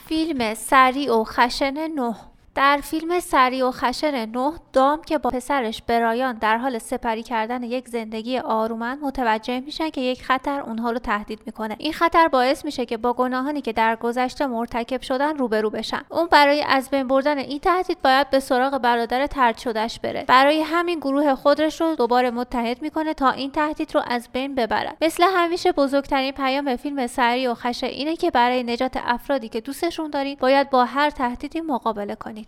فیلم سریع و خشن 9. در فیلم سریع و خشن 9 دام که با پسرش برایان در حال سپری کردن یک زندگی آرومند متوجه میشن که یک خطر اونها رو تهدید میکنه. این خطر باعث میشه که با گناهانی که در گذشته مرتکب شدن روبرو بشن. اون برای از بین بردن این تهدید باید به سراغ برادر طرد شدهش بره. برای همین گروه خودش رو دوباره متحد میکنه تا این تهدید رو از بین ببرن. مثل همیشه بزرگترین پیام فیلم سریع و خشن اینه که برای نجات افرادی که دوستشون دارید باید با هر تهدیدی مقابله کنید.